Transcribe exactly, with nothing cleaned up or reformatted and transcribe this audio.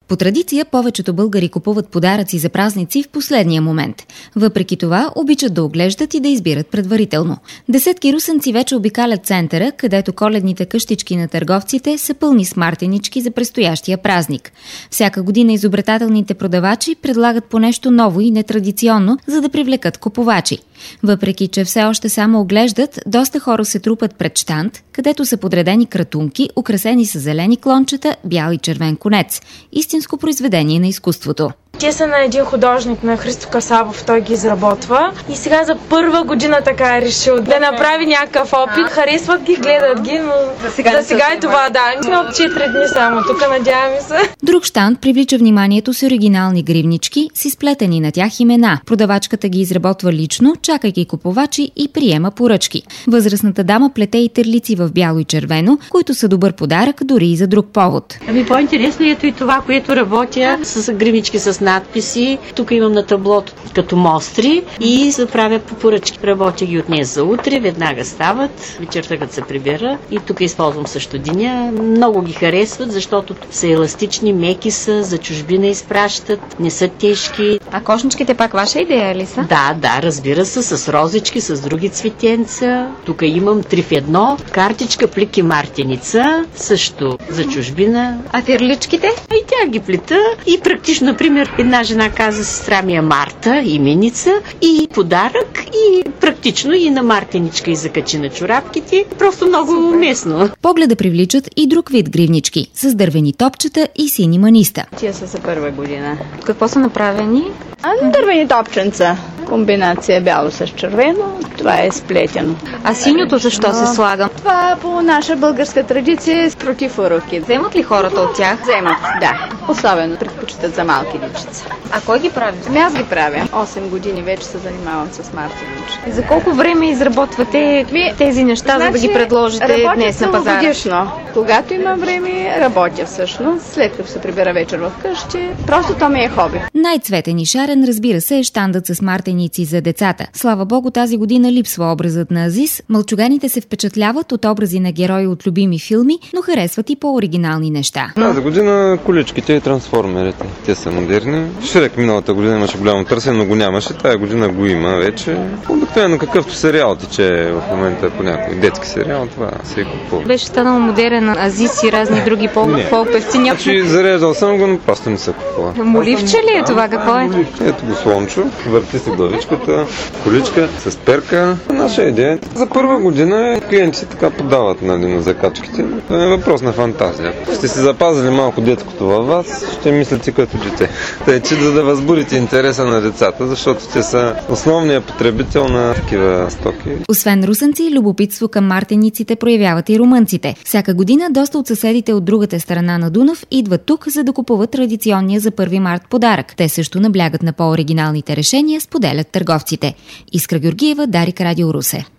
По традиция повечето българи купуват подаръци за празници в последния момент. Въпреки това обичат да оглеждат и да избират предварително. Десетки русенци вече обикалят центъра, където коледните къщички на търговците са пълни с мартенички за предстоящия празник. Всяка година изобретателните продавачи предлагат по нещо ново и нетрадиционно, за да привлекат купувачи. Въпреки че все още само оглеждат, доста хора се трупат пред щанд, където са подредени кратунки, украсени с зелени клончета, бял и червен конец. Истинско произведение на изкуството. Те са на един художник, на Христо Касабов, той ги изработва. И сега за първа година така е решил да направи някакъв опит. Харесват ги, гледат ги, но за сега, за сега е това, да. Сме от четири дни само, тук надяваме се. Друг щанд привлича вниманието с оригинални гривнички, с изплетени на тях имена. Продавачката ги изработва лично, чакайки купувачи и приема поръчки. Възрастната дама плете и терлици в бяло и червено, които са добър подарък дори и за друг повод. Ами по-интересно е и това, което работя с гривнички с надписи. Тук имам на таблото като мостри и се правя по поръчки. Работя ги от днес за утре, веднага стават, вечерта като се прибера и тук използвам също диня. Много ги харесват, защото са еластични, меки са, за чужбина изпращат, не са тежки. А кошничките пак ваша идея ли са? Да, да, разбира се, с розички, с други цветенца. Тук имам три в едно, картичка, плик и мартеница, също за чужбина. А терличките? И тя ги плета и практично, например, една жена каза, сестра ми е Марта, именица, и подарък, и практично и на мартеничка и закачи на чорапките. Просто много уместно. Погледа привличат и друг вид гривнички, с дървени топчета и сини маниста. Тия са за първа година. Какво са направени? А, дървени топченца. Комбинация бяло с червено. Това е сплетено. А синьото защо се слага? Това по наша българска традиция е против уроки. Вземат ли хората от тях? Вземат, да. Особено предпочитат за малки дечица. А кой ги прави? Ами аз ги правя. осем години вече се занимавам с мартенички. И за колко време изработвате Ми, тези неща, значи, за да ги предложите днес на пазара? Годишно. Когато има време, работя всъщност. След като се прибера вечер в къщи, просто то ми е хоби. Най-цветен и шарен, разбира се, е щандът с мартеници за децата. Слава богу, тази година липсва образът на Азис. Мълчуганите се впечатляват от образи на герои от любими филми, но харесват и по-оригинални неща. Тази година количките и трансформерите. Те са модерни. Шрек миналата година имаше голямо търсене, но го нямаше. Тая година го има вече. Обикновено какъвто сериал тече в момента по някой детски сериал, това се е купува. Беше станал модерен Азис и разни други по-певци. Значи зареждал съм го, но просто не се купува. Моливче ли е това? Какво е? Ето го слончо, върти се главичката, количка с перка. Наша идея за първа година клиентите така подават, нали, на закачките. Това е въпрос на фантазия. Ще си запазили малко детското във вас, ще мислите като дете. Тъй, че за да възбудите интереса на децата, защото те са основният потребител на такива стоки. Освен русенци, любопитство към мартениците проявяват и румънците. Всяка година доста от съседите от другата страна на Дунав идват тук, за да купуват традиционния за първи март подарък. Те също наблягат на по-оригиналните решения, споделят търговците. Искра Георгиева, Дарик, Радио Русе.